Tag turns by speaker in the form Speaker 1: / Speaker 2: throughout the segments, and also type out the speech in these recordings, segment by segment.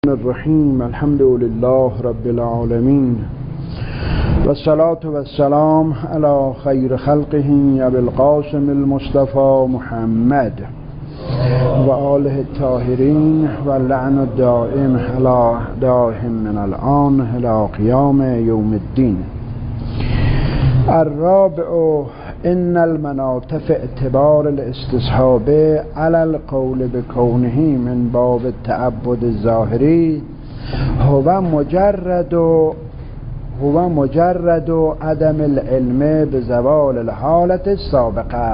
Speaker 1: الرحیم الحمد لله رب العالمین والصلاة والسلام علی خیر خلقه ابی القاسم المصطفى محمد و آله الطاهرین و اللعن الدائم علی اعدائهم من الآن الی قیام یوم الدین. الرابع ان المناطف اعتبار الاستصحاب على القول بكونه من باب التعبد الظاهری هو مجرد عدم العلم بزوال الحالت السابقه.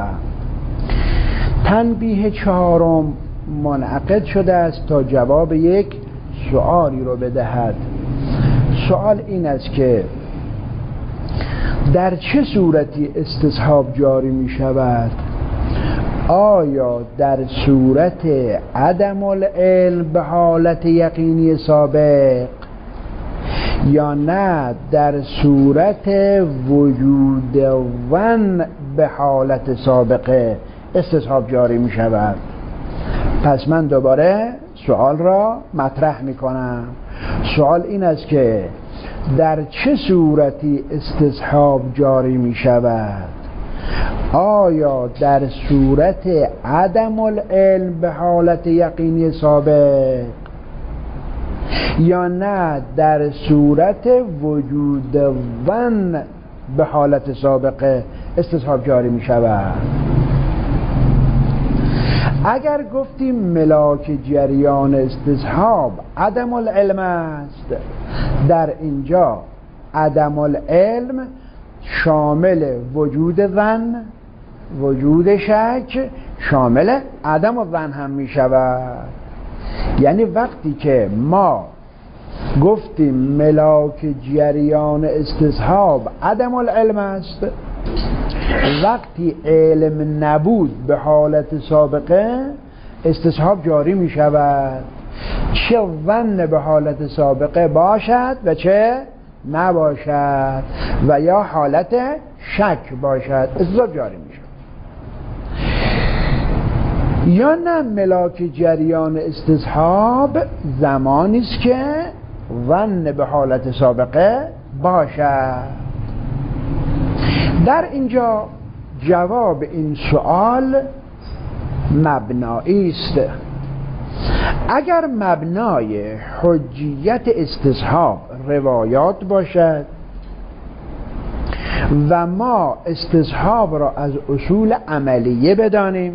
Speaker 1: تنبیه چهارم منعقد شده است تا جواب یک سؤالی رو بدهد. سؤال این است که در چه صورتی استصحاب جاری می شود؟ آیا در صورت عدم العلم به حالت یقینی سابق یا نه در صورت وجود ظن به حالت سابقه استصحاب جاری می شود؟ پس من دوباره سوال را مطرح می کنم. سوال این است که در چه صورتی استصحاب جاری می شود؟ آیا در صورت عدم العلم به حالت یقینی سابق یا نه در صورت وجود ظن به حالت سابقه استصحاب جاری می شود؟ اگر گفتیم ملاک جریان استصحاب عدم العلم است، در اینجا عدم العلم شامل وجود ظن، وجود شک، شامل عدم الظن هم می شود. یعنی وقتی که ما گفتیم ملاک جریان استصحاب عدم العلم است، وقتی علم نبود به حالت سابقه استصحاب جاری می شود، چه ظن به حالت سابقه باشد و چه نباشد و یا حالت شک باشد استصحاب جاری می شود. یا نه ملاک جریان استصحاب زمانی است که ظن به حالت سابقه باشد. در اینجا جواب این سوال مبنایی است. اگر مبنای حجیت استصحاب روایات باشد و ما استصحاب را از اصول عملیه بدانیم،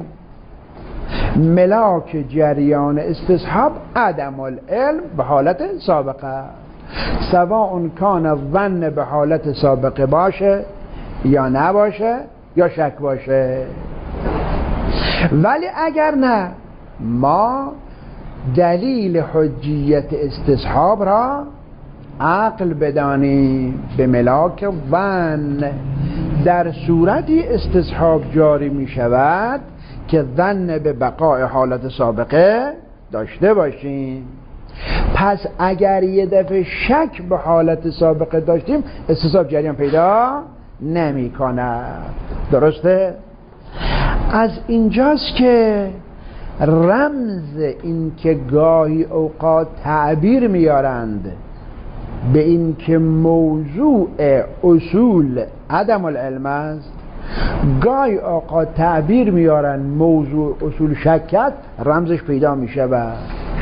Speaker 1: ملاک جریان استصحاب عدم العلم به حالت سابقه، سواء کان الظن به حالت سابقه باشه یا نباشه یا شک باشه. ولی اگر نه، ما دلیل حجیت استصحاب را عقل بدانیم به ملاک ظن، در صورتی استصحاب جاری می شود که ظن به بقای حالت سابقه داشته باشیم. پس اگر یه دفعه شک به حالت سابقه داشتیم استصحاب جریان پیدا نمی کند. درسته؟ از اینجاست که رمز این که گاهی اوقات تعبیر میارند به این که موضوع اصول عدم العلم است، گاهی اوقات تعبیر میارند موضوع اصول شکت، رمزش پیدا میشود.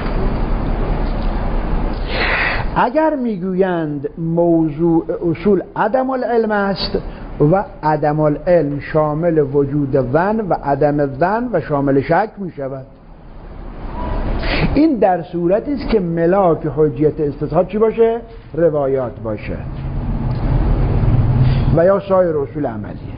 Speaker 1: اگر میگویند موضوع اصول عدم العلم است و عدم العلم شامل وجود ظن و عدم الظن و شامل شک می شود، این در صورتی است که ملاک حجیت استصحاب چی باشه؟ روایات باشه و یا سایر اصول عملیه.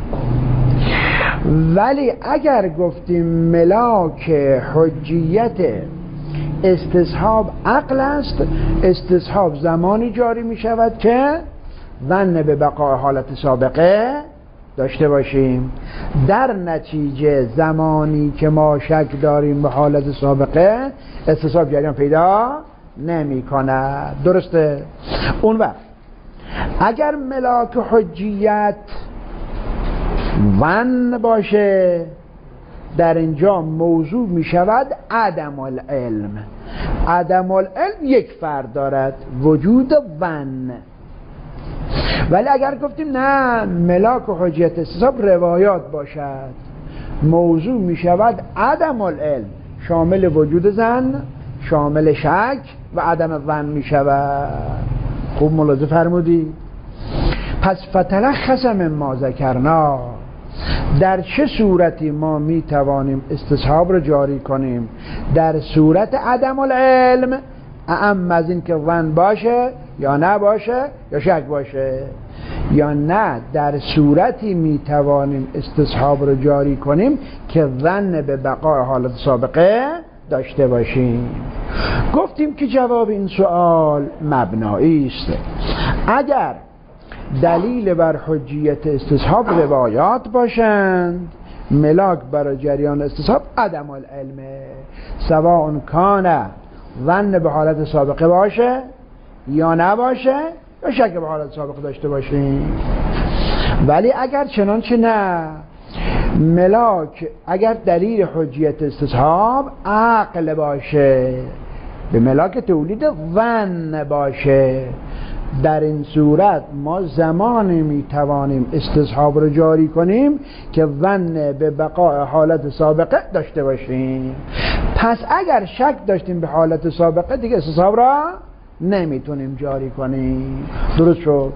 Speaker 1: ولی اگر گفتیم ملاک حجیت استصحاب عقل است، استصحاب زمانی جاری می شود که ظن به بقای حالت سابقه داشته باشیم. در نتیجه زمانی که ما شک داریم به حالت سابقه استصحاب جریان پیدا نمی کند. درسته؟ اون وقت اگر ملاک حجیت ظن باشه در اینجا موضوع می شود عدم العلم. عدم العلم یک فرد دارد، وجود ظن. ولی اگر گفتیم نه ملاک و حجیت استصحاب روایات باشد، موضوع می شود عدم العلم، شامل وجود ظن، شامل شک و عدم ظن می شود. خوب ملاحظه فرمودی؟ پس فتلخص مما ذکرنا، در چه صورتی ما می توانیم استصحاب رو جاری کنیم؟ در صورت عدم العلم، اعم از این که ظن باشه یا نباشه یا شک باشه، یا نه در صورتی می توانیم استصحاب رو جاری کنیم که ظن به بقای حالت سابقه داشته باشیم. گفتیم که جواب این سوال مبنایی است. اگر دلیل بر حجیت استصحاب روایات باشند، ملاک برای جریان استصحاب عدم العلم، سواء کان ظن به حالت سابقه باشه یا نباشه یا شک به حالت سابقه داشته باشیم. ولی اگر چنانچه نه، ملاک اگر دلیل حجیت استصحاب عقل باشه، به ملاک تولید ظن باشه، در این صورت ما زمانی میتوانیم استصحاب رو جاری کنیم که ظن به بقای حالت سابقه داشته باشیم. پس اگر شک داشتیم به حالت سابقه، دیگه استصحاب را نمیتونیم جاری کنیم. درست شد؟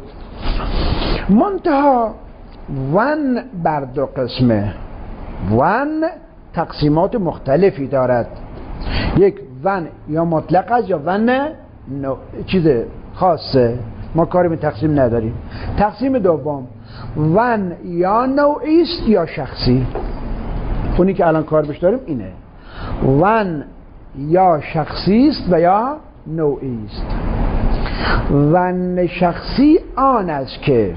Speaker 1: منتها ظن بر دو قسمه. ظن تقسیمات مختلفی دارد. یک ظن یا مطلق است یا ظن چیز خاصه، ما کاری به تقسیم نداریم. تقسیم دوم، ظن یا نوعی است یا شخصی. اونی که الان کار بهش داریم اینه، ظن یا شخصی است و یا نوعی است. ظن شخصی آن است که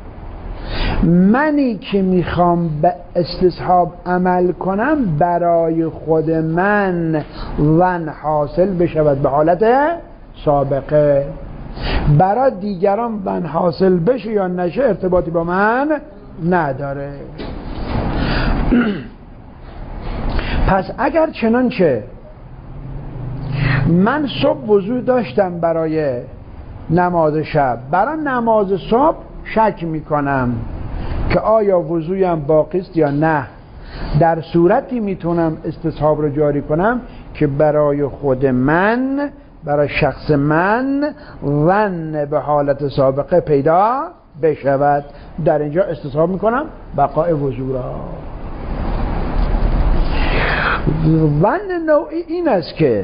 Speaker 1: منی که میخوام به استصحاب عمل کنم، برای خود من ظن حاصل بشود به حالت سابقه، برای دیگران ظن حاصل بشه یا نشه ارتباطی با من نداره. پس اگر چنانچه من صبح وضو داشتم برای نماز شب، برای نماز صبح شک میکنم که آیا وضویم باقی است یا نه، در صورتی میتونم استصحاب رو جاری کنم که برای خود من، برای شخص من ظن به حالت سابقه پیدا بشود. در اینجا استصحاب میکنم بقای وضو را. ظن نوعی این است که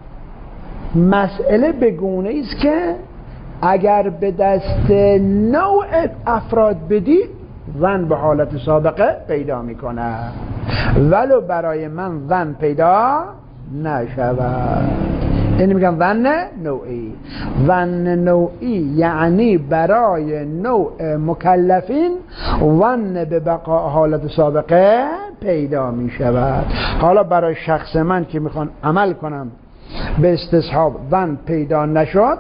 Speaker 1: مسئله به گونه است که اگر به دست نوع افراد بدی، ظن به حالت سابقه پیدا میکنه، ولو برای من ظن پیدا نشود. این میگم ظن نوعی. ظن نوعی یعنی برای نوع مکلفین ظن به بقای حالت سابقه پیدا میشود. حالا برای شخص من که میخوان عمل کنم به استصحاب ظن پیدا نشد.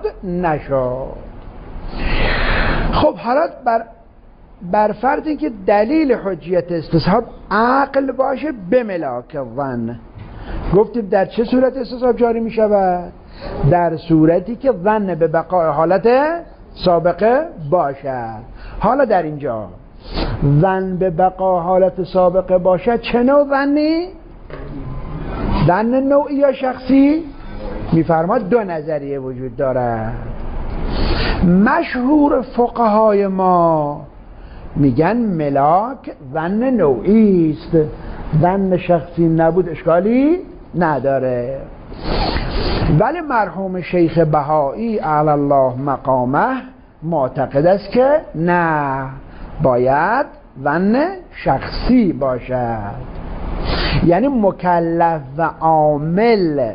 Speaker 1: خب حالا بر فردی که دلیل حجیت استصحاب عقل باشه به ملاک ظن، گفتیم در چه صورت استصحاب جاری می شود؟ در صورتی که ظن به بقای حالت سابقه باشد. حالا در اینجا ظن به بقای حالت سابقه باشد، چه نوع ظنی؟ ظن نوعی یا شخصی؟ میفرماد دو نظریه وجود دارد. مشهور فقهای ما میگن ملاک ظن نوعی است، ظن شخصی نبود اشکالی نداره. ولی مرحوم شیخ بهایی اعلی الله مقامه معتقد است که نه، باید ظن شخصی باشد. یعنی مکلف و عامل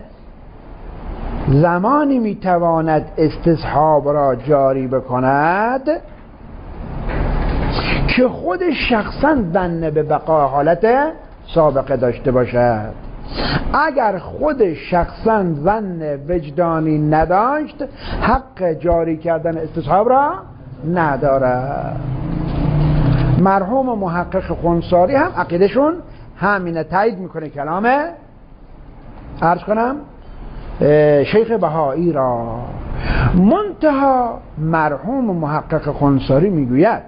Speaker 1: زمانی میتواند استصحاب را جاری بکند که خود شخصا ظن به بقای حالت سابقه داشته باشد. اگر خود شخصا ظن وجدانی نداشت، حق جاری کردن استصحاب را ندارد. مرحوم محقق خنساری هم عقیدشون همینه تایید میکنه کلام عرض کنم شیخ بهایی را. منتها مرحوم محقق خنثاری میگوید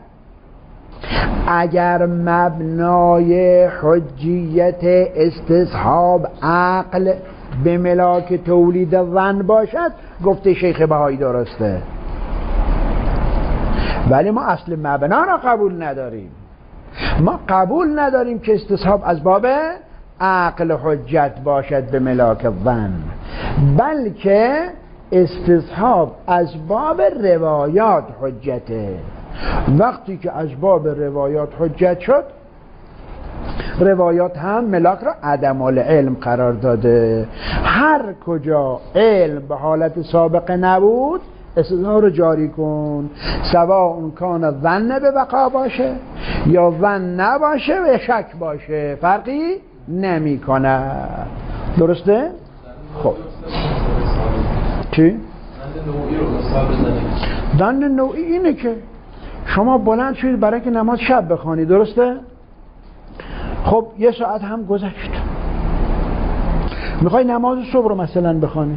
Speaker 1: اگر مبنای حجیت استصحاب عقل به ملاک تولید ظن باشد، گفته شیخ بهایی درسته، ولی ما اصل مبنا را قبول نداریم. ما قبول نداریم که استصحاب از باب عقل حجت باشد به ملاک ظن، بلکه استصحاب از باب روایات حجته. وقتی که از باب روایات حجت شد، روایات هم ملاک را عدم العلم قرار داده. هر کجا علم به حالت سابقه نبود استصحاب رو جاری کن، سواء اون کان ظن به بقا باشه یا ظن نباشه و شک باشه، فرقی نمی کنه. درسته؟ خب چی؟ ظن نوعی اینه که شما بلند شدید برای که نماز شب بخوانی، درسته؟ خب یه ساعت هم گذشت، میخوای نماز صبح رو مثلا بخوانید،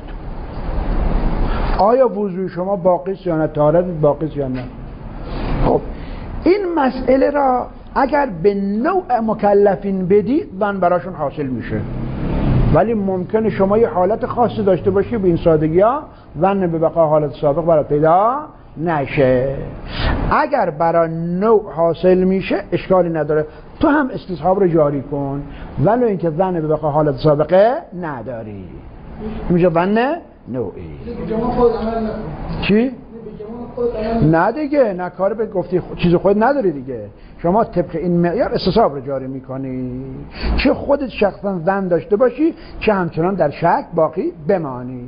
Speaker 1: آیا وضوی شما باقیست یا نه، طهارت باقیست یا نه؟ خب این مسئله را اگر به نوع مکلفین بدی ظن براشون حاصل میشه، ولی ممکنه شما یه حالت خاصی داشته باشی به این سادگی ها ظن به بقا حالت سابق برات پیدا نشه. اگر برای نوع حاصل میشه اشکالی نداره، تو هم استصحاب رو جاری کن، ولی اینکه ظن به بقا حالت سابقه نداری، میشه ظن نوعی. چی؟ نه دیگه، نه کار به گفتی چیز خود نداری دیگه. شما طبق این معیار استصحاب رو جاری میکنی، چه خودت شخصا ظن داشته باشی چه همچنان در شک باقی بمانی.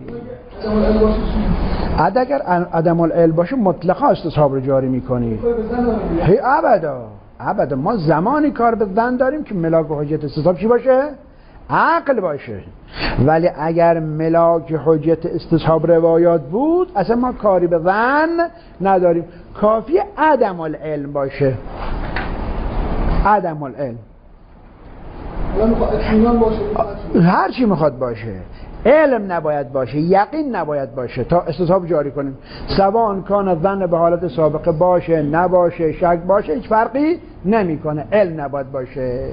Speaker 1: اگر عدم العلم باشه مطلقا استصحاب رو جاری میکنی. هی ابدا ما زمانی کار به ظن داریم که ملاک و حجت استصحاب چی باشه؟ عقل باشه. ولی اگر ملاک حجت استصحاب روایات بود اصلا ما کاری به ظن نداریم، کافی عدم العلم باشه. عدم العلم هر چی میخواد باشه، علم نباید باشه، یقین نباید باشه تا استصحاب جاری کنیم. سواء کان ظن به حالت سابقه باشه نباشه، شک باشه، هیچ فرقی نمیکنه، علم نباید باشه.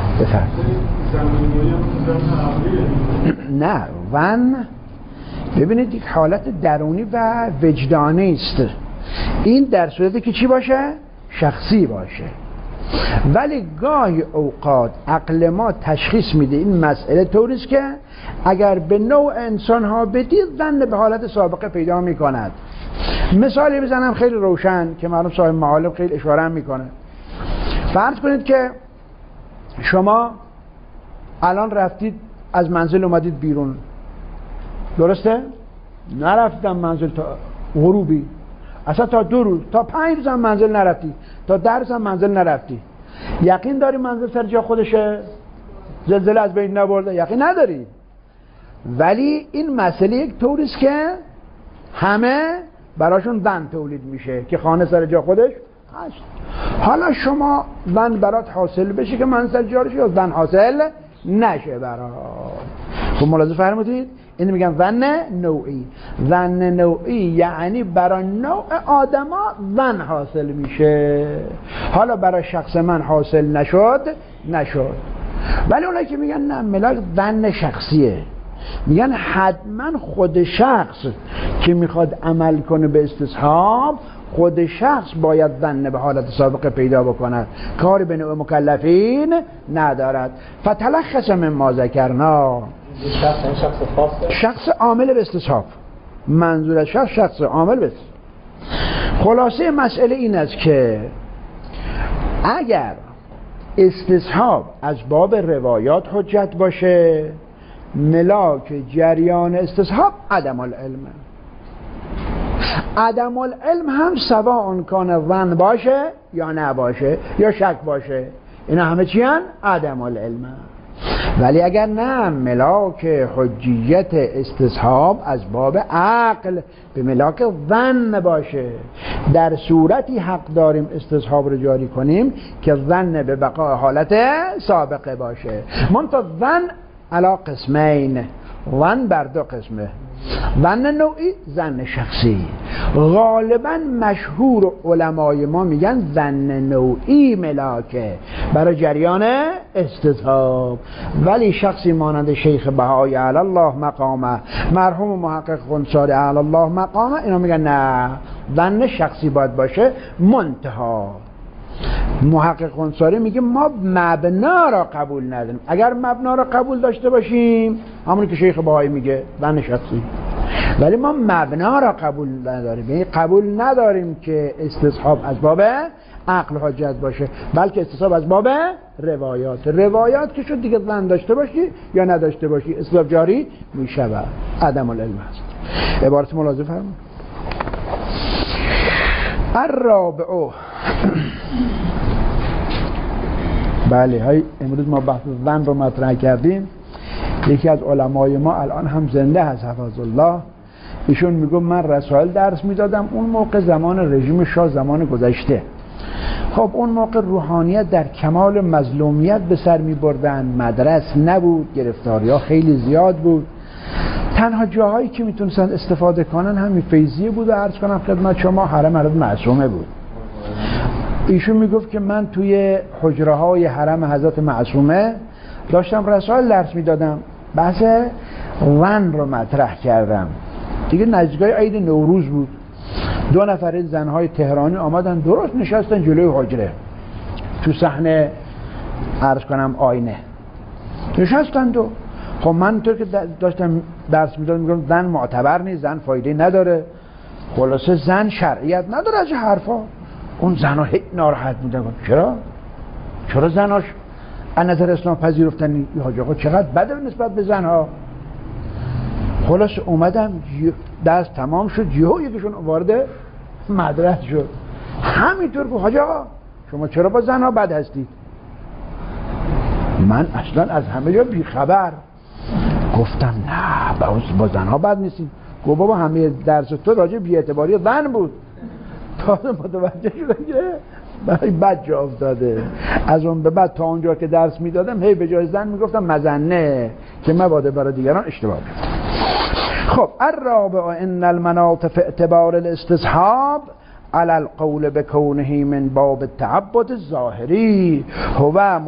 Speaker 1: نه ظن ببینید یک حالت درونی و وجدانی است. این در صورتی که چی باشه؟ شخصی باشه. ولی گاهی اوقات عقل ما تشخیص میده این مسئله طوریست که اگر به نوع انسان ها بدید ظن به حالت سابقه پیدا میکند. مثالی بزنم خیلی روشن که معلوم صاحب معالم خیلی اشاره میکنه. فرض کنید که شما الان رفتید از منزل اومدید بیرون، درسته؟ نرفتیدم منزل تا غروبی، اصلا تا 2 روز تا 5 روز هم منزل نرفتی، تا 10 روز هم منزل نرفتی، یقین داری منزل سر جا خودشه؟ زلزله از بین نبرده؟ یقین نداری. ولی این مسئله یک طوریست که همه براشون ظن تولید میشه که خانه سر جا خودش هست. حالا شما ظن برات حاصل بشه که منزل جارش یا ظن حاصل نشه برات. خب ملاحظه فرمودید؟ این میگن ظن نوعی. ظن نوعی یعنی برای نوع آدما ظن حاصل میشه، حالا برای شخص من حاصل نشد. ولی اونایی که میگن نه ملاک ظن شخصیه، میگن حتما خود شخص که میخواد عمل کنه به استصحاب، خود شخص باید ظن به حالت سابقه پیدا بکند، کاری به نوع مکلفین ندارد. فتلخص مما ذکرنا،
Speaker 2: شخص خاصه،
Speaker 1: شخص عامل به استصحاب، منظور از شخص عامل به استصحاب. خلاصه مسئله این است که اگر استصحاب از باب روایات حجت باشه، ملاک جریان استصحاب عدم العلم. عدم العلم هم سواء کان ظن باشه یا نباشه یا شک باشه، اینا همه چی هن؟ عدم العلم. ولی اگر نه ملاک حجیت استصحاب از باب عقل به ملاک ظن باشه، در صورتی حق داریم استصحاب رو جاری کنیم که ظن به بقای حالت سابقه باشه. منتها ظن علا قسمین، ظن بر دو قسمه، ظن نوعی، ظن شخصی. غالبا مشهور علمای ما میگن ظن نوعی ملاکه برای جریان استصحاب، ولی شخصی مانند شیخ بهایی علی الله مقامه، مرحوم محقق خنثاری علی الله مقامه، اینا میگن نه، ظن شخصی باید باشه. منتها محقق خنثاری میگه ما مبنا را قبول نداریم. اگر مبنا را قبول داشته باشیم، همونی که شیخ بهایی میگه ظن شخصی، ولی ما مبنا را قبول نداریم، یعنی قبول نداریم که استصحاب از باب عقل حجت باشه، بلکه استصحاب از باب روایات که شد دیگه ظن داشته باشی یا نداشته باشی استصحاب جاری میشود. عدم العلم هست. عبارت ملاحظه فرمایید. الرابع، بله های امروز ما بحث ظن رو مطرح کردیم. یکی از علمای ما الان هم زنده هست حفظ الله، ایشون میگه من رسائل درس میدادم اون موقع زمان رژیم شاه، زمان گذشته. خب اون موقع روحانیت در کمال مظلومیت به سر میبردن، مدرس نبود، گرفتاری ها خیلی زیاد بود، تنها جاهایی که میتونستن استفاده کنن همین فیضیه بود و عرض کنم خدمت شما حرم حضرت معصومه بود. ایشون میگفت که من توی حجره های حرم حضرت معصومه داشتم رسائل درس میدادم، بحث ظن رو مطرح کردم. دیگه نزدیکای عید نوروز بود، 2 نفر زنهای تهرانی آمدن درست نشستن جلوی حجره تو صحنه عرض کنم آینه نشستن. خب من طور که داشتم درس میدادم میگم زن معتبر نیست، زن فایده نداره، خلاصه زن شرعیت نداره از حرفا. اون زنها هیچ ناراحت بودن. چرا زناش از نظر اسلام پذیرفتن؟ حاج آقا چقدر بده نسبت به زنها. خلاص اومدم درس تمام شد، یکیشون وارد مدرسه شد، همینطور گفت حاج آقا شما چرا با زنها بد هستید؟ من اصلا از همه جا بیخبر گفتم نه با زنها بد نیستیم. گفت بابا همه درس تو راجع بی اعتباری زن بود. تازه متوجه شدم که برای بد جا افتاده. از اون به بعد تا اونجا که درس میدادم هی به جای زن میگفتم مزنه که مبادا برای دیگران اشتباه بیفته. خب الرابع ان المناط في اعتبار الاستصحاب على القول بكونه من باب التعبد الظاهري هو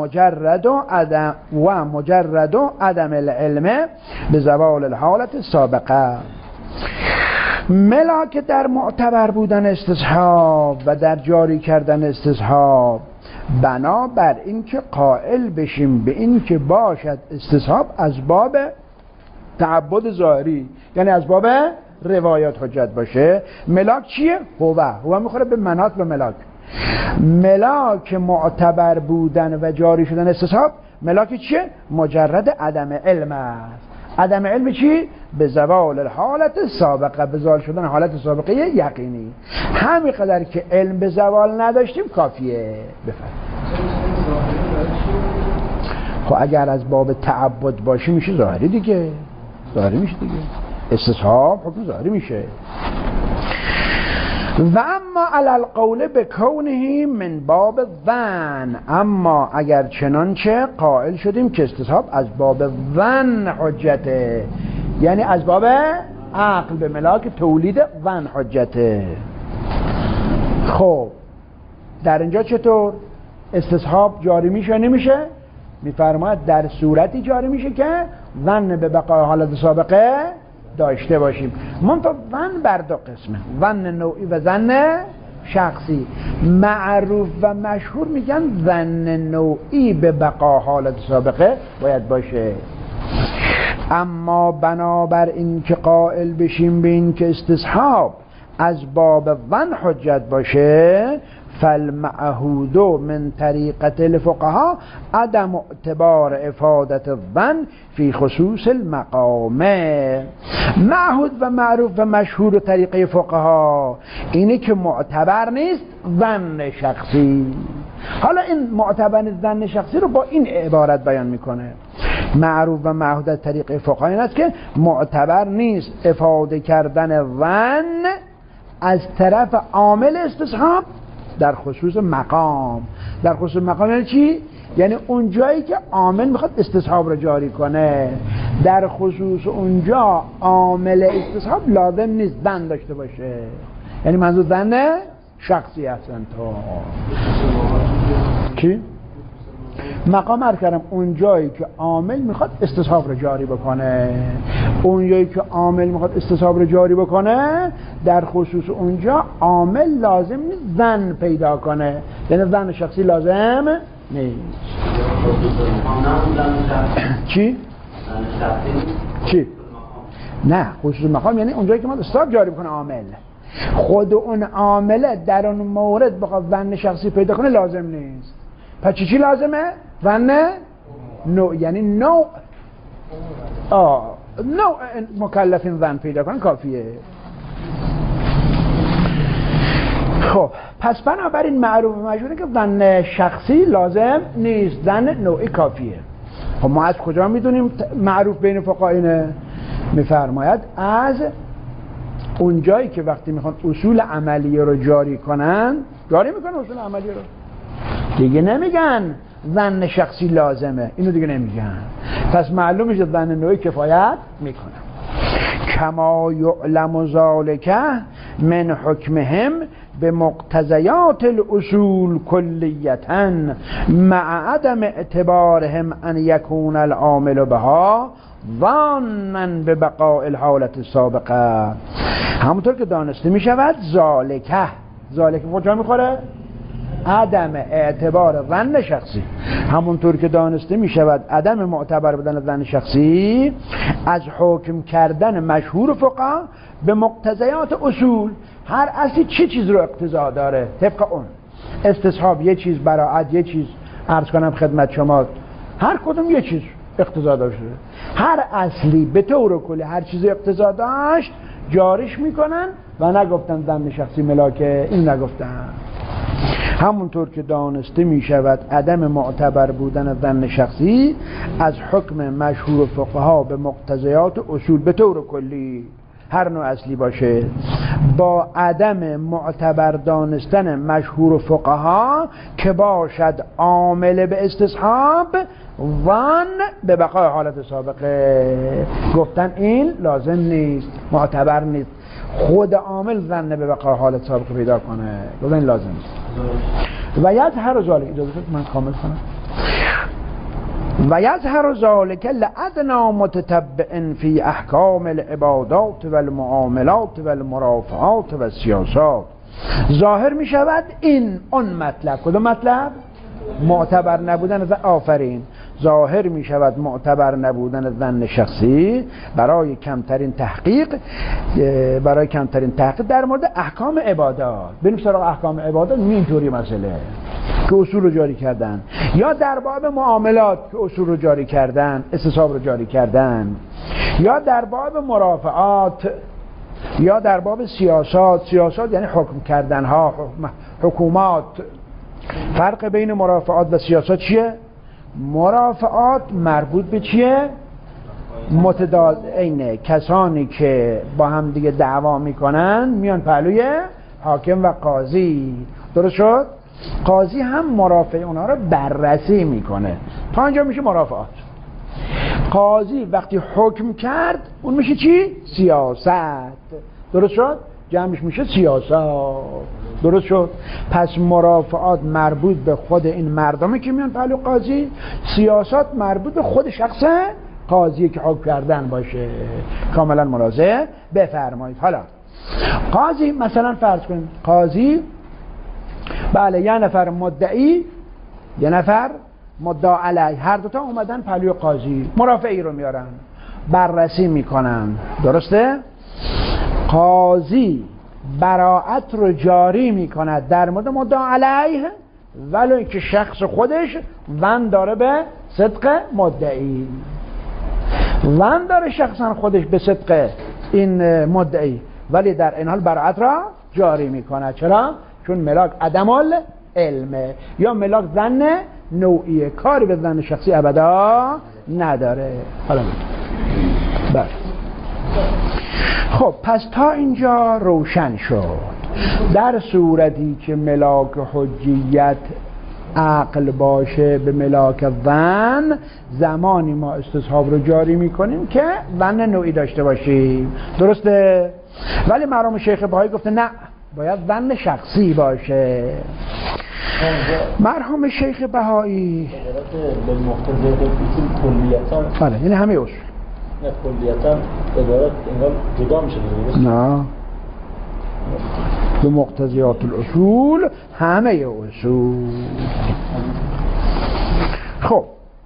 Speaker 1: مجرد عدم العلم بزوال الحالة السابقه. ملاک در معتبر بودن استصحاب و در جاری کردن استصحاب بنابر این که قائل بشیم به این که باشد استصحاب از باب تعبد ظاهری، یعنی از باب روایات حجت باشه. ملاک چیه؟ هو میخوره به مناط و ملاک. ملاک معتبر بودن و جاری شدن استصحاب ملاک چیه؟ مجرد عدم علم است. عدم علم چی؟ به زوال الحالت سابقه، به زوال شدن حالت سابقه یقینی. همین قدر که علم به زوال نداشتیم کافیه. بفرمایید. خب اگر از باب تعبد باشی میشه ظاهری دیگه، ظاهری میشه دیگه، استصحاب حکم ظاهری میشه. و اما علی القول بکونه من باب ظن، اما اگر چنانچه قائل شدیم که استصحاب از باب ظن حجته، یعنی از باب عقل به ملاک تولید ظن حجته. خب در اینجا چطور استصحاب جاری میشه نمیشه؟ میفرماید در صورتی جاری میشه که ظن به بقای حالت سابقه داشته باشیم. منتها ظن بر دو قسمه، ظن نوعی و ظن شخصی. معروف و مشهور میگن ظن نوعی به بقا حالت سابقه باید باشه. اما بنابر این که قائل بشیم به این که استصحاب از باب ظن حجت باشه، فالمعهود من طریقة الفقهاء عدم اعتبار افادت الظن فی خصوص المقام. معهود و معروف و مشهور طریقه فقها اینه که معتبر نیست ظن شخصی. حالا این معتبر ظن شخصی رو با این عبارت بیان میکنه: معروف و معهود از طریق فقها این است که معتبر نیست افاده کردن ظن از طرف عامل استصحاب در خصوص مقام. در خصوص مقام یعنی چی؟ یعنی اون جایی که عامل میخواد استصحاب رو جاری کنه، در خصوص اونجا عامل استصحاب لازم نیست ظن داشته باشه. یعنی منظور ظن شخصی هستن. تو چی؟ مقام عرض کردم اون جایی که عامل میخواد استصحاب رو جاری بکنه، اون جایی که عامل میخواد استصحاب رو جاری بکنه در خصوص اونجا عامل لازم نیست ظن پیدا کنه، یعنی ظن شخصی لازم نیست. چی؟ چی؟ نه، خصوص مقام یعنی اون جایی که ما استصحاب جاری بکنه عامل، خود اون عامله در اون مورد بخواد ظن شخصی پیدا کنه لازم نیست. پس چی لازمه؟ ظن نوع، یعنی نوع مکلفین ظن پیدا کنه کافیه. خب پس بنابراین معروف و مشهوره که ظن شخصی لازم نیست، ظن نوعی کافیه. خب ما از کجا میدونیم معروف بین فقها اینه؟ میفرماید از اون جایی که وقتی میخوان اصول عملیه رو جاری کنن، جاری میکنن اصول عملیه رو، دیگه نمیگن ظن شخصی لازمه، اینو دیگه نمیگن. پس معلوم میشه ظن نوعی کفایت میکنه. کما یعلم ذالک من حکمهم به مقتضیات الاصول کلیتا مع عدم اعتبارهم ان یکون العامل بها ظانا به بقاء الحالت السابقه. همونطور که دانسته میشود ذالک کجا میخوره؟ عدم اعتبار ظن شخصی. همونطور که دانسته می شود عدم معتبر بودن ظن شخصی از حکم کردن مشهور فقها به مقتضیات اصول. هر اصلی چه چیز رو اقتضا داره؟ طبق اون استصحاب یه چیز، براعت یه چیز، عرض کنم خدمت شما هر کدوم یه چیز اقتضا داشته. هر اصلی به طور کلی هر چیزی اقتضا داشت جاریش میکنن و نگفتن ظن شخصی ملاکه، این نگفتن. همونطور که دانسته می شود عدم معتبر بودن ظن شخصی از حکم مشهور فقها به مقتضیات اصول به طور کلی هر نوع اصلی باشه با عدم معتبر دانستن مشهور فقها که باشد عامل به استصحاب ظن به بقای حالت سابقه، گفتن این لازم نیست، معتبر نیست، خود عامل ظن به بقای حالت سابقه پیدا کنه، گفتن این لازم نیست. و یظهر ذالک، اجازه بدید من کامل کنم. و یظهر ذالک لادنا متتبع فی احکام العبادات و المعاملات و المرافعات و السیاسات. ظاهر می شود این اون مطلب. کدوم مطلب؟ معتبر نبودن آفرین. ظاهر می شود معتبر نبودن ظن شخصی برای کمترین تحقیق در مورد احکام عبادات. بریم سراغ احکام عبادات. اینطوری مسئله که اصول رو جاری کردن، یا در باب معاملات که اصول رو جاری کردن، استصحاب رو جاری کردن، یا در باب مرافعات، یا در باب سیاست یعنی حکم کردن ها، حکومات. فرق بین مرافعات و سیاست چیه؟ مرافعات مربوط به چیه؟ متضاد اینه، کسانی که با هم دیگه دعوا میکنن میان پهلوی حاکم و قاضی. درست شد؟ قاضی هم مرافع اونها رو بررسی میکنه. تا اینجا میشه مرافعات. قاضی وقتی حکم کرد اون میشه چی؟ سیاست. درست شد؟ جمعش میشه سیاست. درست شد؟ پس مرافعات مربوط به خود این مردمی که میان پهلو قاضی، سیاست مربوط به خود شخص قاضی که حکم کردن باشه. کاملا ملاحظه بفرمایید. حالا قاضی مثلا فرض کنیم قاضی بله یه نفر مدعی یه نفر مدعا علیه، هر دوتا اومدن پهلوی قاضی، مرافعی رو میارن بررسی میکنن. درسته؟ قاضی براعت رو جاری میکند در مورد مدعا علیه، ولی اینکه شخص خودش ظن داره به صدق مدعی، ظن داره شخصا خودش به صدق این مدعی، ولی در این حال براعت را جاری میکنه. چرا؟ چون ملاک عدم علمه، یا ملاک ظن نوعیه، کاری به ظن شخصی ابدا نداره. حالا بله. خب پس تا اینجا روشن شد. در صورتی که ملاک حجیت عقل باشه به ملاک ظن، زمانی ما استصحاب رو جاری میکنیم که ظن نوعی داشته باشیم، درسته؟ ولی مرحوم شیخ بهایی گفته نه، باید ظن شخصی باشه. مرحوم شیخ بهایی آره یعنی همه اصول
Speaker 2: نه کلیتاً عبارت انگار جدا میشه.
Speaker 1: نه به مقتضیات الاصول همه اصول. خب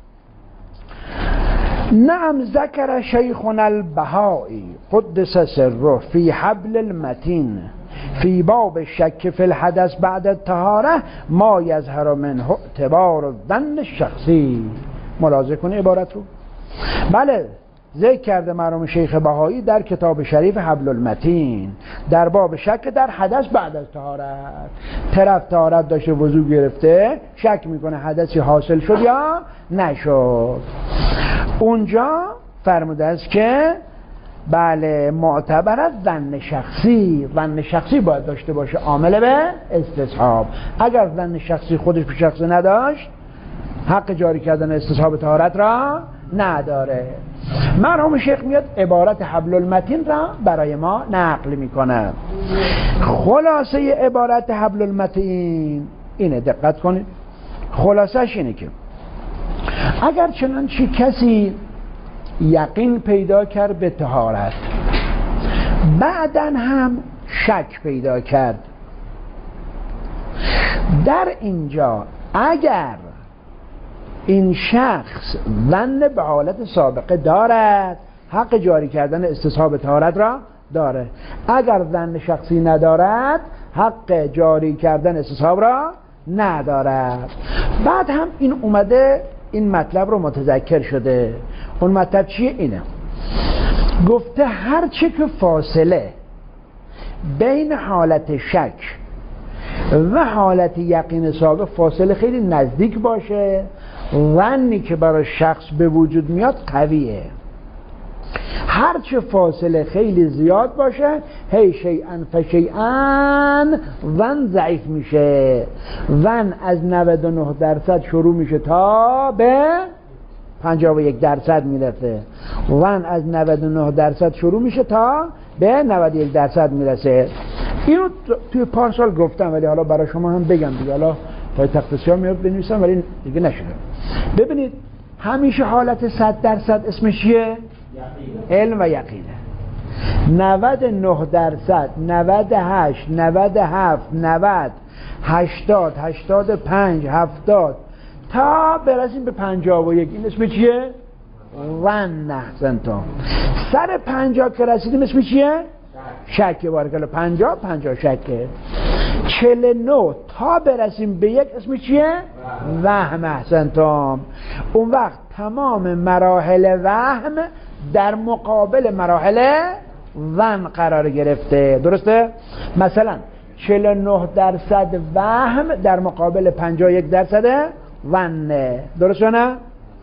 Speaker 1: نعم ذکر شیخنا البهایی قدس سره فی حبل المتین فی باب شک فی الحدث بعد الطهاره ما یظهر منه اعتبار الظن الشخصی. ملاحظه کنی عبارت رو. بله ذکر کرده مرحوم شیخ بهایی در کتاب شریف حبل المتین در باب شک در حدث بعد از طهارت. طرف طهارت داشته وضو گرفته، شک میکنه حدثی حاصل شد یا نشد. اونجا فرموده است که بله معتبر از ظن شخصی، ظن شخصی باید داشته باشه عامل به استصحاب. اگر ظن شخصی خودش به شخص نداشت، حق جاری کردن استصحاب طهارت را نداره. مرحوم شیخ میاد عبارت حبل المتین را برای ما نقل میکنه. خلاصه عبارت حبل المتین اینه، دقت کنید. خلاصش اینه که اگر چنانچه کسی یقین پیدا کرد به طهارت، بعدن هم شک پیدا کرد، در اینجا اگر این شخص ظن به حالت سابقه دارد، حق جاری کردن استصحاب طهارت را داره. اگر ظن شخصی ندارد، حق جاری کردن استصحاب را ندارد. بعد هم این اومده این مطلب رو متذکر شده. اون مطلب چیه؟ اینه گفته هرچه که فاصله بین حالت شک و حالت یقین سابق فاصله خیلی نزدیک باشه، ظنی که برای شخص به وجود میاد قویه. هرچه فاصله خیلی زیاد باشه، هی شیئن فشیئن ظن ضعیف میشه. ظن از 99% شروع میشه تا به 51% میرسه. ظن از 99% شروع میشه تا به 91% میرسه. اینو توی پارسال گفتم ولی حالا برای شما هم بگم دیگه. حالا پای تخت سیاه میاد بنویسم ولی دیگه نشده. ببینید همیشه حالت 100% اسمش چیه؟ علم و یقینه. 99%، 98، 97، 90، 80، 85، 70 تا برسیم به 51. این اسم چیه؟ ظن. احسنتم. سر 50 که رسیدیم اسم چیه؟ شک. بارکالله. 50 شکه. 49 تا برسیم به 1 اسم چیه؟ وهم. احسنتم. اون وقت تمام مراحل وهم در مقابل مراحل ظن قرار گرفته. درسته؟ مثلا 49% وهم در مقابل 51% ظن. درسته نه؟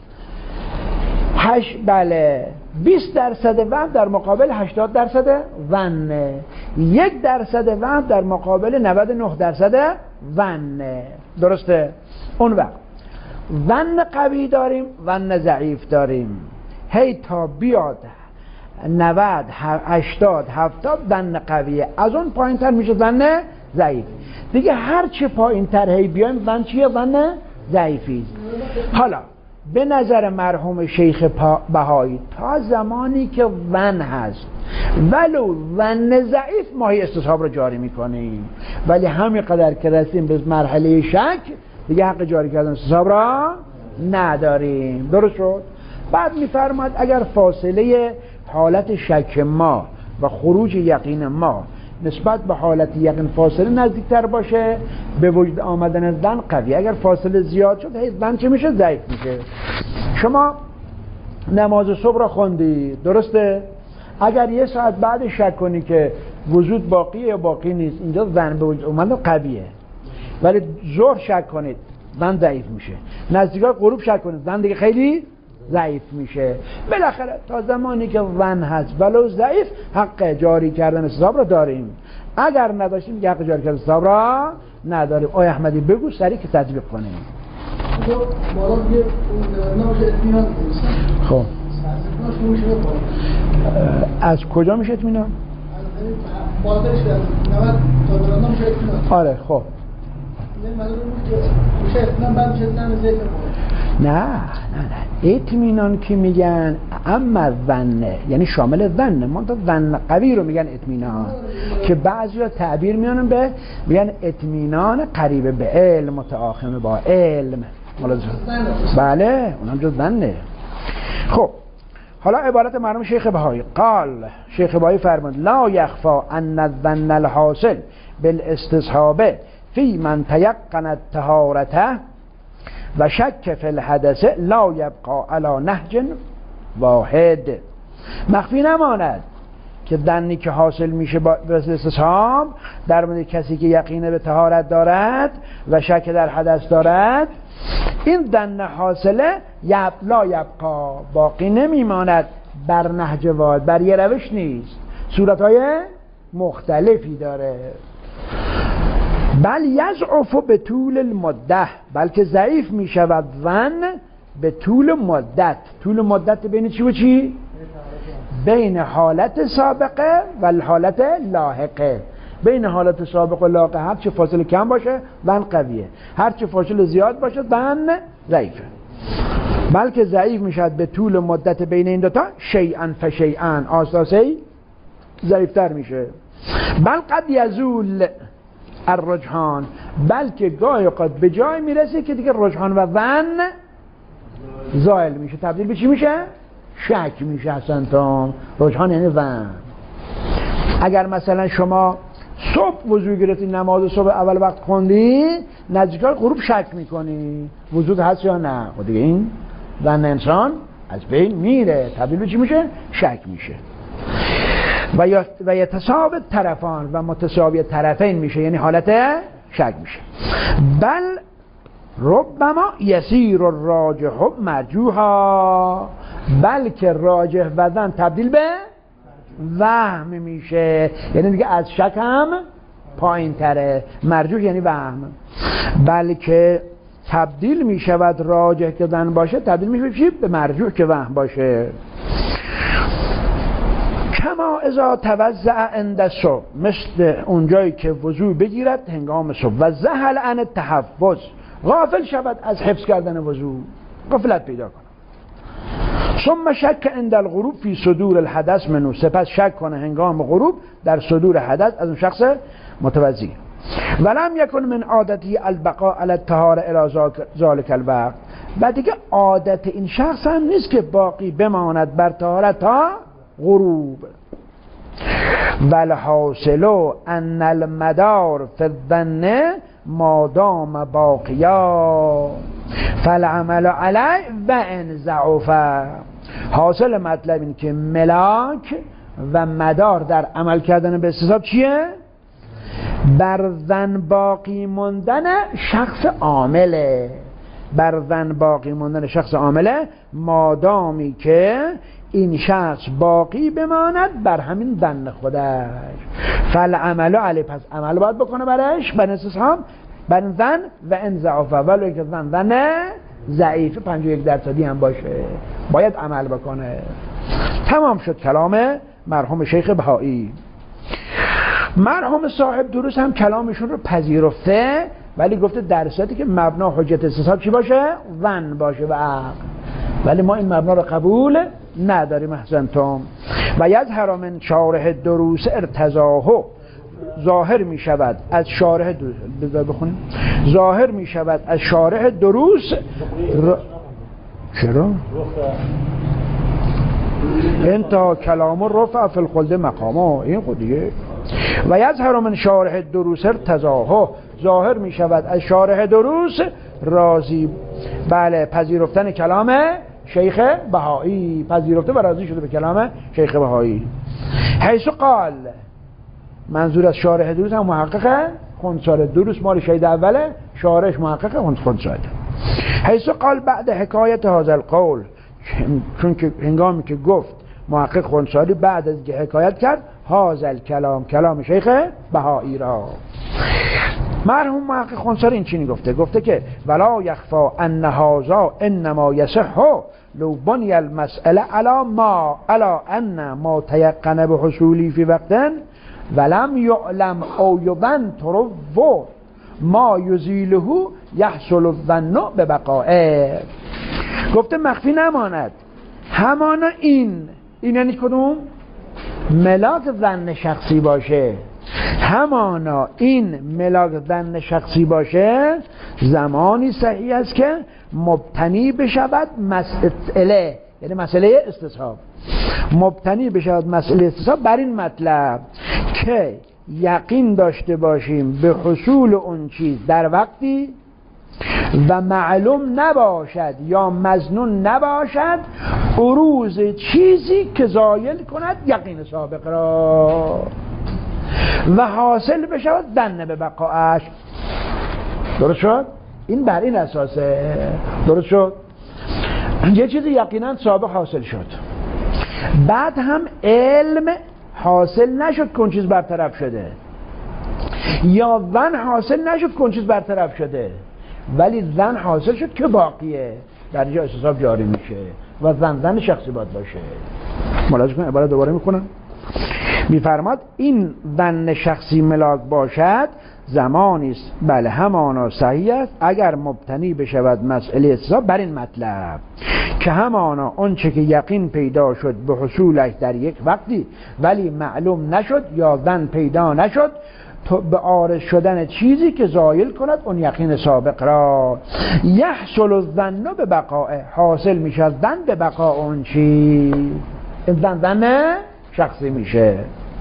Speaker 1: بله 20% وهم در مقابل 80% ظن. 1% وهم در مقابل 99% ظن. درسته؟ اون وقت ظن قوی داریم، ظن ضعیف داریم. هی تا بیاد 90 80 70 ظن قویه، از اون پایین تر میشه ظن ضعیف. دیگه هر چه پایین تر هی بیایم ظن چیه؟ ظن ضعیفی. حالا به نظر مرحوم شیخ بهایی تا زمانی که ظن هست ولو ظن ضعیف ما هی استصحاب رو جاری میکنیم، ولی همین قدر که رسیم به مرحله شک دیگه حق جاری کردن استصحاب را نداریم. درست شد؟ بعد میفرماد اگر فاصله حالت شک ما و خروج یقین ما نسبت به حالت یقین فاصله نزدیکتر باشه، به وجود آمدن ظن قوی. اگر فاصله زیاد شد هی ظن چه میشه؟ ضعیف میشه. شما نماز صبح را خوندی، درسته؟ اگر یه ساعت بعد شک کنی که وجود باقیه یا باقی نیست، اینجا ظن به وجود اومدن قویه. ولی ظهر شک کنید زن ضعیف میشه، نزدیکای غروب شک کنید زن دیگه خیلی ضعیف میشه. بالاخره تا زمانی که زن هست ولو ضعیف حق جاری کردن استصحاب را داریم، اگر نداشتیم که حق جاری کردن استصحاب را نداریم. آقای احمدی بگو سریع که تطبیق کنیم. خب از کجا میشه اطمینان؟ آره خب نه اطمینان که میگن اما ظنه یعنی شامل ظنه، ما تا ظن قوی رو میگن اطمینان که بعضیا تعبیر میانن به میگن اطمینان قریب به علم متآخم با علم. بله اونم جز ظنه. خب حالا عبارت مرحوم شیخ بهایی قال، شیخ بهایی فرمود لا یخفا ان الظن الحاصل بالاستصحاب فی من تیقن الطهارته و شک فی الحدث لا یبقى علی نهج واحد. مخفی نماند که ظنی که حاصل میشه با استصحاب در مورد کسی که یقین به طهارت دارد و شک در حدث دارد، این ظن حاصله لا یبقى باقی نمیماند بر نهج واحد، بر یه روش نیست، صورتهای مختلفی داره. بل یضعف به طول المده، بلکه ضعیف می شود ظن به طول مدت. طول مدت بین چی و چی؟ بین حالت سابقه و حالت لاحقه. بین حالت سابقه و لاحقه هر چه فاصله کم باشه ظن قویه، هر چه فاصله زیاد باشه ظن ضعیفه. بلکه ضعیف می شود به طول مدت بین این دوتا، شیئا فشیئا، آساسی ضعیفتر میشه. بل قد یزول الرجحان، بلکه گاهی اوقات به جای میرسه که دیگه رجحان و ظن زائل میشه، تبدیل به چی میشه؟ شک میشه. اصلا تا رجحان یعنی ظن. اگر مثلا شما صبح وضو گرفتی نماز صبح اول وقت خوندی، نزدیکای غروب شک میکنی وضو هست یا نه، خب دیگه این ظن انسان از بین میره، تبدیل به چی میشه؟ شک میشه. و یتساوی طرفان، و متساوی طرفین میشه، یعنی حالت شک میشه. بل ربما یسیر الراجح مرجوحا، بلکه راجح و ظن تبدیل به وهم میشه، یعنی دیگه از شک هم پایین تره. مرجوح یعنی وهم. بلکه تبدیل میشود راجح که ظن باشه تبدیل میشه به مرجوح که وهم باشه. کما اذا توضع عند الصبح، مثل اونجایی که وضو بگیرد هنگام صبح و زهل عن التحفظ، غافل شود از حفظ کردن وضو، غفلت پیدا کنه. ثم شک عند الغروب فی صدور الحدث منه، سپس شک کنه هنگام غروب در صدور حدث از اون شخص متوضی. ولم یکن من عادتی البقاء علی الطهاره الی ذلک الوقت، و دیگه عادت این شخص هم نیست که باقی بماند بر طهارت تا غروب. والحاصل ان المدار فی الظن ما دام باقیا فالعمل علیه و ان ضعف. حاصل مطلب این که ملاک و مدار در عمل کردن به استصحاب چیه؟ بر ظن باقی موندن شخص عامله، بر ظن باقی موندن شخص عامله مادامی که این شخص باقی بماند بر همین ظن خودش. فالعمل علیه، پس عمل باید بکنه برش، بر استصحاب، بر ظن و ان ضعف، ولی که ظن ضعیف 51% هم باشه باید عمل بکنه. تمام شد کلام مرحوم شیخ بهایی. مرحوم صاحب دروس هم کلامشون رو پذیرفته، ولی گفته در صورتی که مبنا حجت استصحاب چی باشه؟ ظن باشه و عقل. ولی ما این مبنا رو قبول نداریم. احسنتم. و یظهر من شارح دروس ارتضاه، ظاهر می شود از شارح بخونیم، ظاهر می شود از شارح دروس چرا؟ انتا کلام رفع فی الخلد مقاما، این خود دیگه. و یظهر من شارح دروس ارتضاه، ظاهر می شود از شارح دروس راضی، بله پذیرفتن کلام شیخ بهایی، پذیرفته و راضی شده به کلام شیخ بهایی. حیث قال، منظور از شارح دروس هم محقق خنثی درست مال شهید اوله شارش محقق خنثی حیث قال بعد حکایت هذا القول چون که هنگامی که گفت محقق خنثی بعد از که حکایت کرد هذا الکلام کلام شیخ بهایی را مرحوم محقق خنثی این چنین گفته که ولا یخفا ان هذا انما یصح لو بنی المسأله علی ان ما تیقن بحصولی فی وقت ولم یعلم او یبن طرف ما یزیله یحصل الظن ببقائه. گفته مخفی نماند همانا این یعنی کدوم؟ ملاک ظن شخصی باشه. همانا این ملاک ظن شخصی باشه زمانی صحیح است که مبتنی بشود مسئله، یعنی مسئله استصحاب مبتنی بشود مسئله استصحاب بر این مطلب که یقین داشته باشیم به حصول اون چیز در وقتی و معلوم نباشد یا مظنون نباشد عروض چیزی که زایل کند یقین سابق را و حاصل بشود ظن به بقاش. درست شد؟ این بر این اساسه. درست شد؟ یه چیزی یقینا سابق حاصل شد بعد هم علم حاصل نشد که اون چیز برطرف شده یا ظن حاصل نشد که اون چیز برطرف شده ولی ظن حاصل شد که باقیه در اینجا استصحاب جاری میشه و ظن شخصی باید باشه. ملاحظه کن عبارت دوباره میکنم میفرماد این ظن شخصی ملاک باشد زمانی است بله همانا صحیح است اگر مبتنی بشود مسئله استصحاب بر این مطلب که همانا آنچه که یقین پیدا شد به حصولش در یک وقتی ولی معلوم نشد یا ظن پیدا نشد به عارض شدن چیزی که زایل کند اون یقین سابق را یحصل الظن به بقاء حاصل میشه ظن به بقاء اون چیز این ظن شخصی میشه.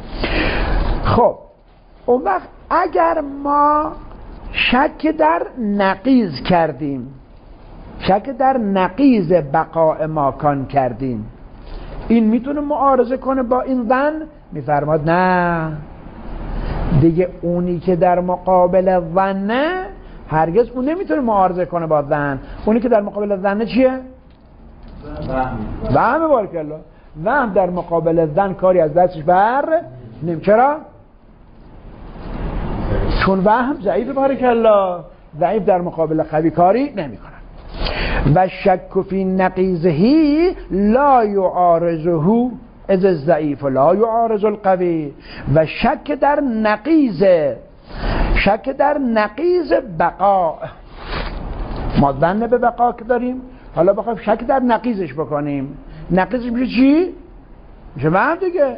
Speaker 1: خب اون وقت اگر ما شک در نقیض کردیم شک در نقیض بقاء ماکان کردیم این میتونه معارضه کنه با این ظن؟ میفرماد نه دیگه اونی که در مقابل ظنه هرگز اون نمیتونه معارضه کنه با ظن. اونی که در مقابل ظنه چیه؟ وهم. بارک الله. وهم در مقابل ظن کاری از دستش بر نیم. چرا؟ چون وهم ضعیف بارک الله ضعیف در مقابل قوی کاری نمیکنه. و شک فی نقیضه لا یعارضه از الضعیف لا یعارض القوی و شک در نقیض بقا ما ظن به بقا که داریم حالا بخوایم شک در نقیضش بکنیم نقیضش میشه چی؟ میشه وهم دیگه.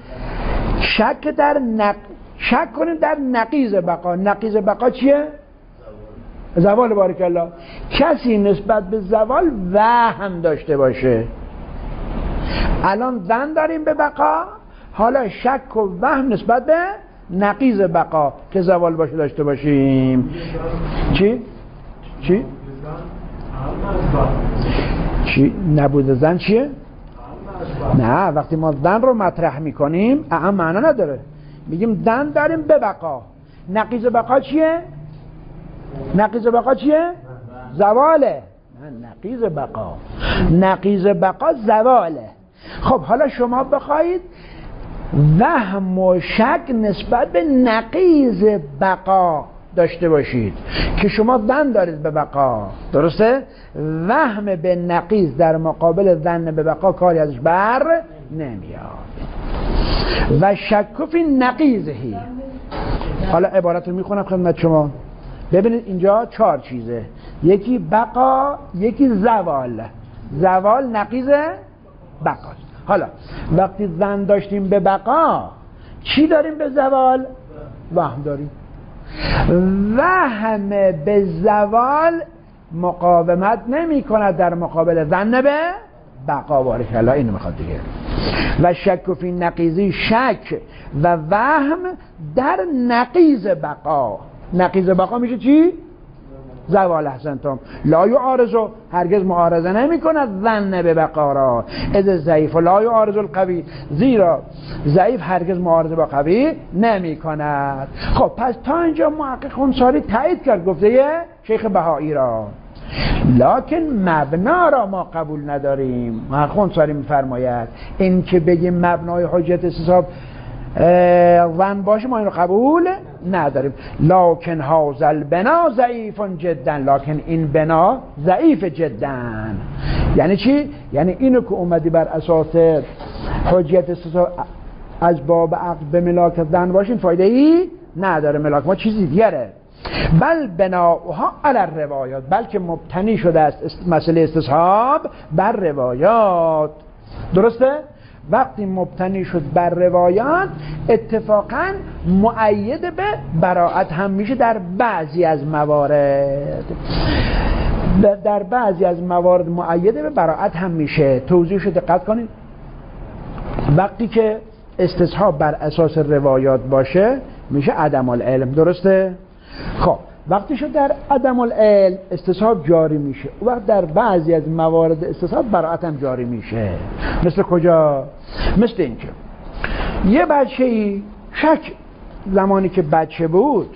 Speaker 1: شک کنیم در نقیض بقا. نقیض بقا چیه؟ زوال بارک الله. کسی نسبت به زوال وهم داشته باشه الان ظن داریم به بقا حالا شک و وهم نسبت به نقیض بقا که زوال باشه داشته باشیم. چی؟ نبود ظن چیه؟ نه وقتی ما ظن رو مطرح میکنیم اهم معنا نداره میگیم ظن داریم به بقا. نقیض بقا چیه؟ زواله. نقیض بقا زواله. خب حالا شما بخواید وهم و شک نسبت به نقیض بقا داشته باشید که شما ظن دارید به بقا درسته؟ وهم به نقیض در مقابل ظن به بقا کاری ازش بر نمیاد. و شک فی نقیضهی. حالا عبارت رو میخونم خدمت شما ببینید اینجا 4 چیزه یکی بقا یکی زوال نقیض بقا. حالا وقتی ظن داشتیم به بقا چی داریم به زوال؟ وهم داریم. وهم به زوال مقاومت نمی کند در مقابل ظن به بقا. بارک الله. اینو میخواد دیگه. و شک فی نقیضی شک و وهم در نقیض بقا. نقیض بقا میشه چی؟ زوال احسنتم لا یعارض، هرگز معارضه نمی کند ظن به بقارا اذ ضعیف لا یعارض القوی، زیرا ضعیف هرگز معارضه با قوی نمی کند. خب پس تا اینجا محقق انصاری تایید کرد گفته شیخ بهایی را، لکن مبنا را ما قبول نداریم. محقق انصاری میفرماید این که بگیم مبنای حجت استصحاب ظن باشه ما این رو قبول نداریم. لکن هذا البنا ضعیف جدا، لکن این بنا ضعیف جدا. یعنی چی؟ یعنی اینو که اومدی بر اساس حجت استصحاب از باب عقل به ملاک ظن باشین فایده ای نداره، ملاک ما چیزی دیگره. بل بناؤها علی الروایات، بلکه مبتنی شده است مسئله استصحاب بر روایات. درسته؟ وقتی مبتنی شد بر روایات اتفاقا مؤید به براءت هم میشه در بعضی از موارد، در بعضی از موارد مؤید به براءت هم میشه. توضیحش دقت کنید. وقتی که استصحاب بر اساس روایات باشه میشه عدم العلم. درسته؟ خب وقتی شد در عدم العلم استصحاب جاری میشه، و وقت در بعضی از موارد استصحاب براءت هم جاری میشه. مثل کجا؟ مثل اینکه یه بچه‌ای شک زمانی که بچه بود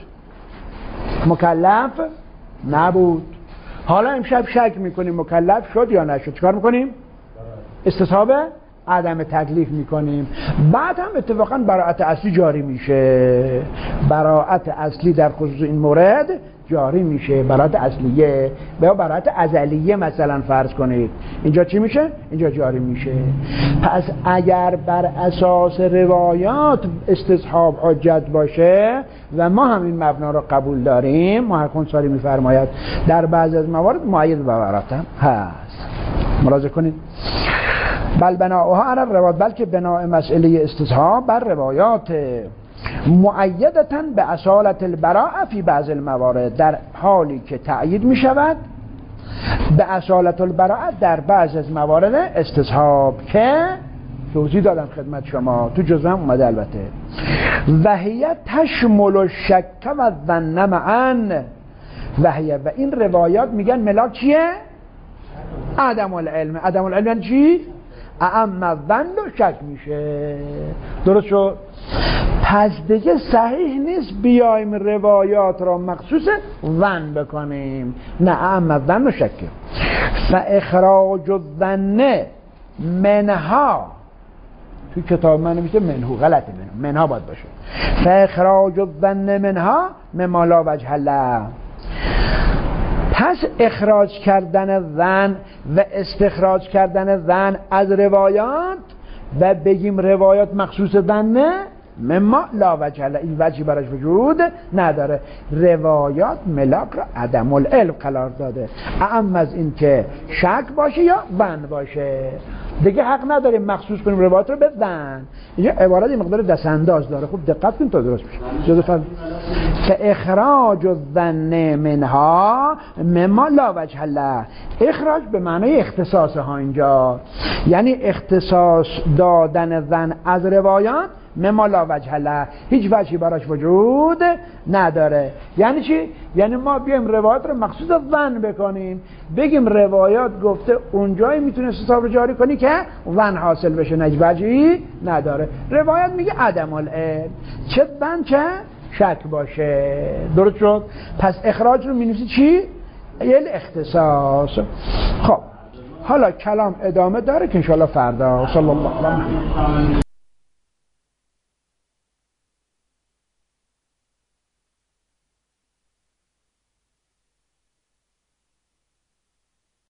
Speaker 1: مکلف نبود، حالا امشب شک میکنیم مکلف شد یا نشد، چیکار میکنیم؟ استصحاب عدم تکلیف میکنیم. بعد هم اتفاقا براءت اصلی جاری میشه، براءت اصلی در خصوص این مورد جاری میشه، براءت اصلیه یا براءت ازلیه مثلا فرض کنید، اینجا چی میشه؟ اینجا جاری میشه. پس اگر بر اساس روایات استصحاب حجت باشه و ما هم این مبنا رو قبول داریم، محقق انصاری میفرماید در بعضی از موارد مؤید به براءت هم هست. ملاحظه کنید. بل بناؤها علی الروایات، بلکه بناء مسئله استصحاب بر روایات مؤیدتاً به اصالت البراءه فی بعض الموارد، در حالی که تأیید می شود به اصالت البراءه در بعض از موارد استصحاب که توضیح دادم خدمت شما، تو جزء هم اومده البته. وهیه تشمل الشک و الظن معا، وهیه و این روایات میگن ملاک چیه؟ عدم العلم. عدم العلم یعنی چی؟ اما ظن شک میشه. درست شد؟ پس دیگه صحیح نیست بیایم روایات را مخصوص ظن بکنیم، نه اما ظن شک. فاخراج الظن منها، تو کتاب من نمیشه منهو، غلطه، منها باید باشه. فاخراج الظن منها مما لا وجه له، پس اخراج کردن ظن و استخراج کردن ظن از روایات و بگیم روایات مخصوص ظنه مما لا وجه له، این وجهی براش وجود نداره. روایات ملاک را عدم العلم قرار داده، اما از این که شک باشه یا ظن باشه دیگه حق نداریم مخصوص کنیم روایات رو به ظن. اینجا عبارت این مقدار دست انداز داره، خوب دقت کنید تا درست بشه. اخراج الظن منها مما لا وجه له، اخراج به معنای اختصاص ها اینجا، یعنی اختصاص دادن ظن از روایات مما لا وجه له، هیچ وجهی براش وجود نداره. یعنی چی؟ یعنی ما بیایم روایات رو مخصوص ظن بکنیم، بگیم روایات گفته اونجایی میتونه استصحاب رو جاری کنی که ظن حاصل بشه، هیچ وجهی نداره. روایت میگه عدم العلم، چه ظن چه شک باشه. درست شد؟ پس اخراج رو مینویسی چی؟ یعنی اختصاص. خب حالا کلام ادامه داره که انشاءالله فردا. صلی الله علیه و